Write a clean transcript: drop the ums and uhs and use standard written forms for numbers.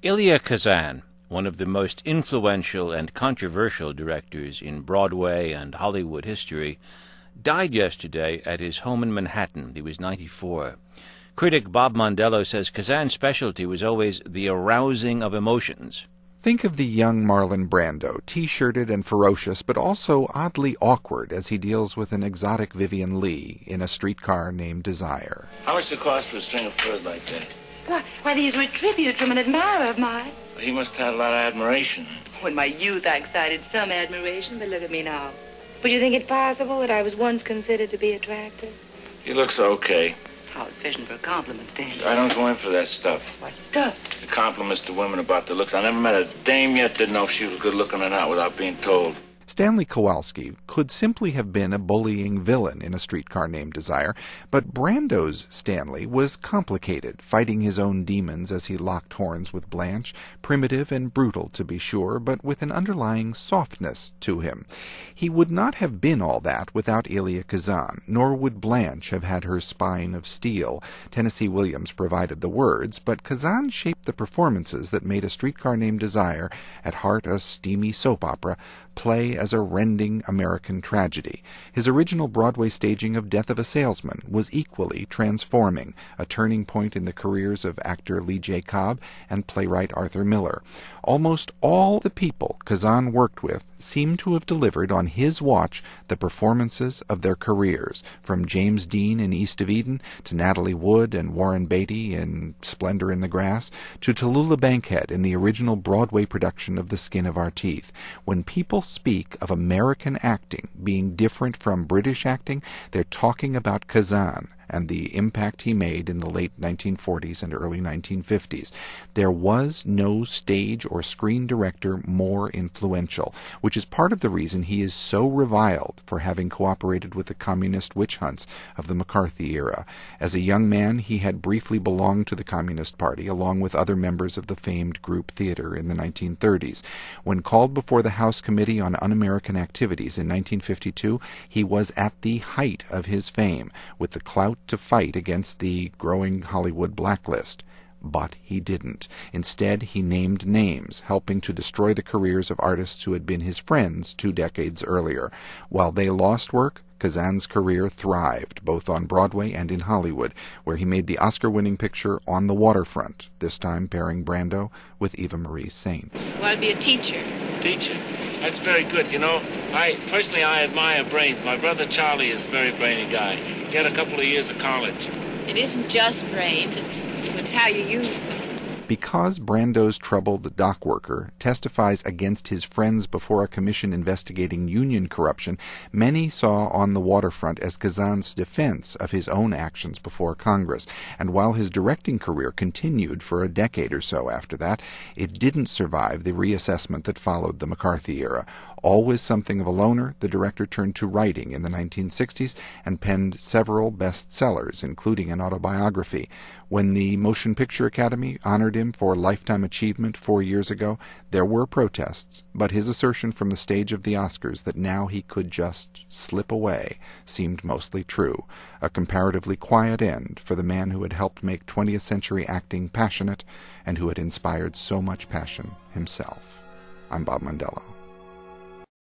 Elia Kazan, one of the most influential and controversial directors in Broadway and Hollywood history, died yesterday at his home in Manhattan. He was 94. Critic Bob Mondello says Kazan's specialty was always the arousing of emotions. Think of the young Marlon Brando, T-shirted and ferocious, but also oddly awkward as he deals with an exotic Vivien Leigh in A Streetcar Named Desire. How much does it cost for a string of furs like that? Why, these were tribute from an admirer of mine. He must have had a lot of admiration. Oh, in my youth, I excited some admiration, but look at me now. Would you think it possible that I was once considered to be attractive? He looks okay. I was fishing for a compliment, Stanley. I don't go in for that stuff. What stuff? The compliments to women about their looks. I never met a dame yet didn't know if she was good looking or not without being told. Stanley Kowalski could simply have been a bullying villain in A Streetcar Named Desire, but Brando's Stanley was complicated, fighting his own demons as he locked horns with Blanche, primitive and brutal to be sure, but with an underlying softness to him. He would not have been all that without Elia Kazan, nor would Blanche have had her spine of steel. Tennessee Williams provided the words, but Kazan shaped the performances that made A Streetcar Named Desire, at heart a steamy soap opera, play as a rending American tragedy. His original Broadway staging of Death of a Salesman was equally transforming, a turning point in the careers of actor Lee J. Cobb and playwright Arthur Miller. Almost all the people Kazan worked with seem to have delivered on his watch the performances of their careers, from James Dean in East of Eden to Natalie Wood and Warren Beatty in Splendor in the Grass to Tallulah Bankhead in the original Broadway production of The Skin of Our Teeth. When people speak of American acting being different from British acting, they're talking about Kazan and the impact he made in the late 1940s and early 1950s. There was no stage or screen director more influential, which is part of the reason he is so reviled for having cooperated with the communist witch hunts of the McCarthy era. As a young man, he had briefly belonged to the Communist Party, along with other members of the famed group theater in the 1930s. When called before the House Committee on Un-American Activities in 1952, he was at the height of his fame, with the clout to fight against the growing Hollywood blacklist. But he didn't. Instead, he named names, helping to destroy the careers of artists who had been his friends 2 decades earlier. While they lost work, Kazan's career thrived, both on Broadway and in Hollywood, where he made the Oscar-winning picture On the Waterfront, this time pairing Brando with Eva Marie Saint. Well, I'll be a teacher. Teacher? That's very good. You know, I admire brains. My brother Charlie is a very brainy guy. He had a couple of years of college. It isn't just brains. It's how you use them. Because Brando's troubled dock worker testifies against his friends before a commission investigating union corruption, many saw On the Waterfront as Kazan's defense of his own actions before Congress. And while his directing career continued for a decade or so after that, it didn't survive the reassessment that followed the McCarthy era. Always something of a loner, the director turned to writing in the 1960s and penned several bestsellers, including an autobiography. When the Motion Picture Academy honored him for Lifetime Achievement 4 years ago, there were protests, but his assertion from the stage of the Oscars that now he could just slip away seemed mostly true. A comparatively quiet end for the man who had helped make 20th century acting passionate and who had inspired so much passion himself. I'm Bob Mondello.